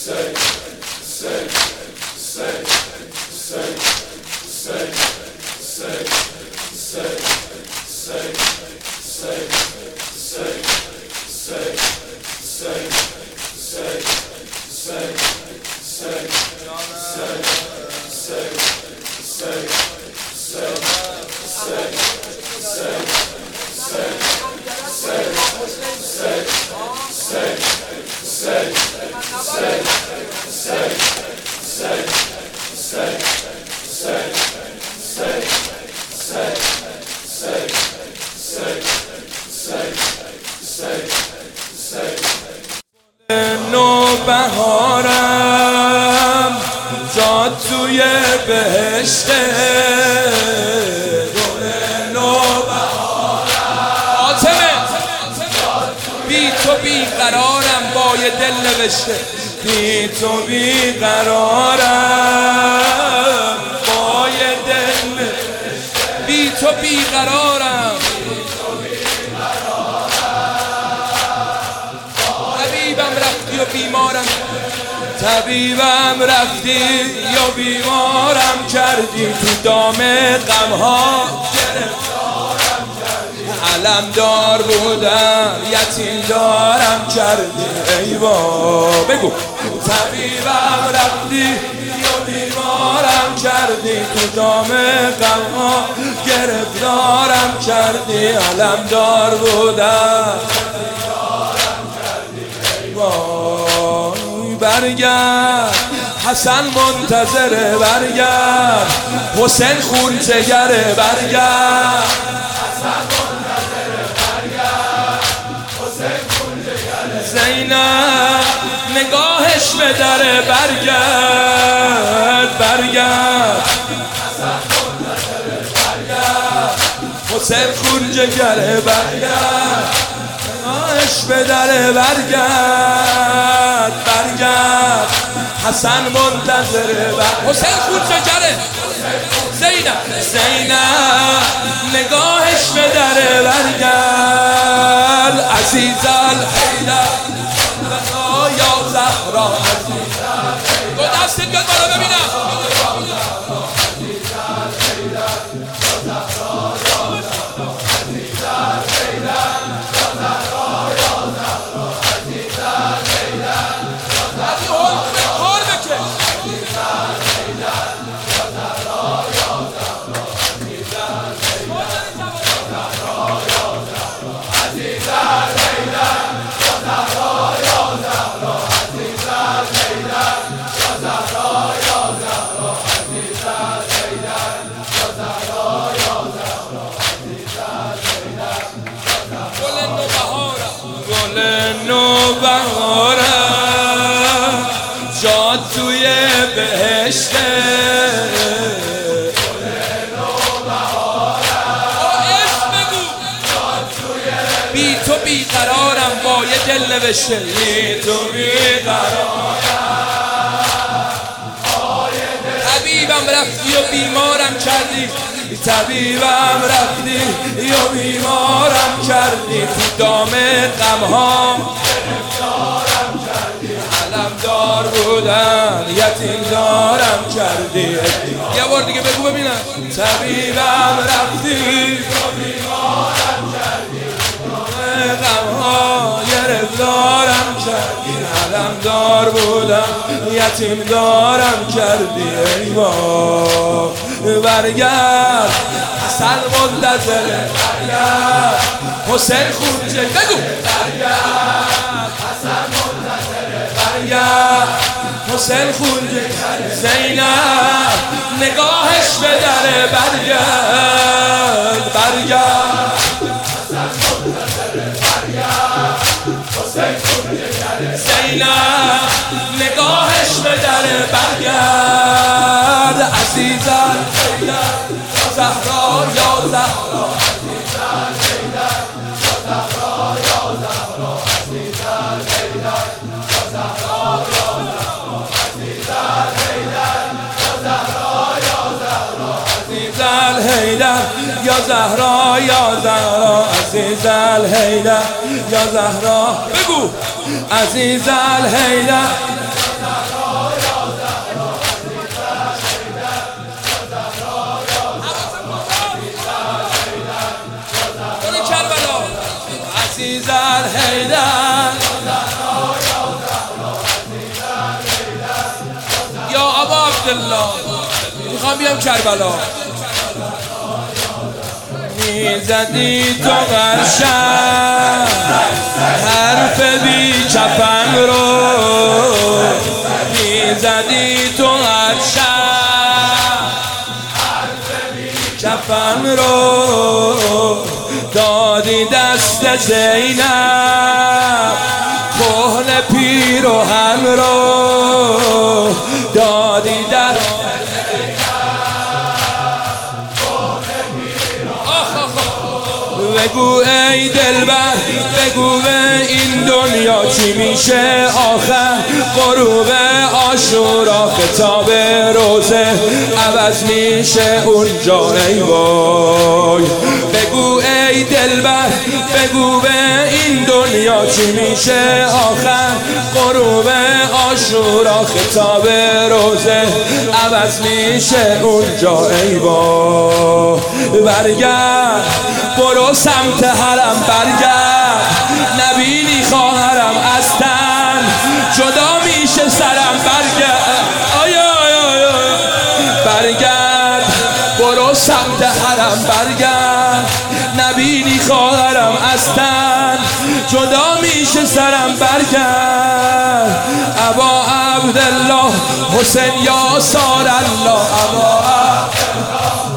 نوبهارم جا توی بهشته، گل نوبهارم آتمه بی تو بی قرارم با یه دل نوشته، بی تو بی قرارم با یه دل نوشته، بی تو بی قرارم طبیبم رفتی و بیمارم، طبیبم رفتی یا بیمارم کردی، تو دام غمها گرفتارم کردی، علمدار بودم یتیم دارم کردی، ای با بگو طبیبم رفتی یا بیمارم کردی، تو دام غمها گرفتارم کردی، علمدار بودم برگرد حسن منتظره، برگرد حسین خون جگره، برگرد حسن منتظره، برگرد حسین خون جگره، زینب نگاهش به دره، برگرد برگرد حسن منتظره، برگرد حسین خون جگره، برگرد نگاهش به دره، برگرد برگرد حسن منتظره، حسین خون جگره، زینب نگاهش به دره، برگرد عزیز الحیدر یا زهرا، دو دستت بیاد بالا ببینم، نوبهارم جا توی بهشته، گل نوبهارم اسم بگو جا توی بی تو بی قرارم با یه دل نوشته، بی تو بی قرارم طبیبم رفتی و بیمارم کردی، طبیبم رفتی یا بیمارم کردی، تو دام غمها گرفتارم کردی، علمدار بودن یتیم دارم کردی، یه بار دیگه بگو ببینم، طبیبم رفتی یا بیمارم کردی، تو دام غمها گرفتارم کردی، علمدار بودن یتیم دارم کردی، ای با برگرد حسن منتظره، برگرد حسین خون جگره، بگو برگرد حسن منتظره، برگرد حسین خون جگره، زینب نگاهش به دره، برگرد برگرد حسن منتظره، برگرد حسین خون جگره، زینب نگاهش به دره، برگرد عزیز الحیدر یا زهرا یا زهرا، عزیز الحیدر یا زهرا یا زهرا، عزیز الحیدر یا زهرا یا زهرا، عزیز الحیدر یا زهرا یا زهرا، عزیز الحیدر یا زهرا یا زهرا، عزیز الحیدر یا زهرا، بگو عزیز الحیدر عبدالله میخوام بیام کربلا میزدی تو قشنگ حرف بی کفن رو میزدی تو قشنگ حرف بی کفن رو دادی دست زینب کهنه پیراهن رو دادی دست بگو ای دلبر بگو به این دنیا چی میشه آخر غروب عاشورا خطاب روزه عوض میشه اونجا ای وای بگو ای دلبر بگو به این دنیا چی میشه آخر غروب عاشورا خطاب روزه عوض میشه اونجا ای وای برگرد برو سمت حرم برگرد نبینی خواهرم از تن جدا میشه سرم برگرد برگرد برو سمت حرم برگرد نبینی خواهرم از تن جدا میشه سرم برگرد ابا عبدالله حسین یا سار الله ابا